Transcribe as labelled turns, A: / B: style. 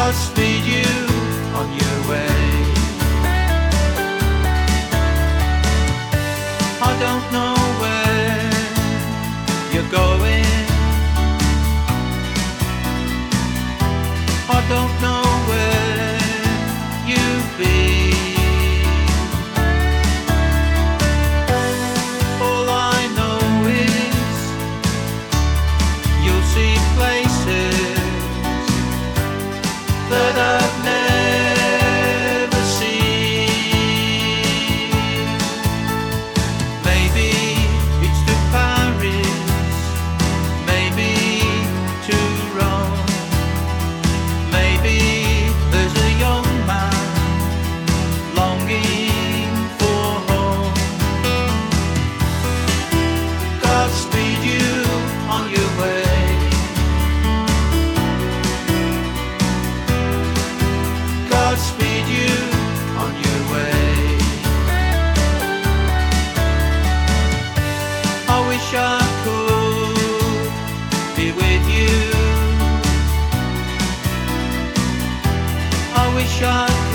A: Godspeed you on your way. I don't know where you're going. I don't know where you've been. All I know is you'll see places that I've never seen. Maybe it's to Paris, maybe to Rome. Maybe there's a young man longing for home. Godspeed you on your way. Godspeed you on your way. I wish I could be with you. I wish I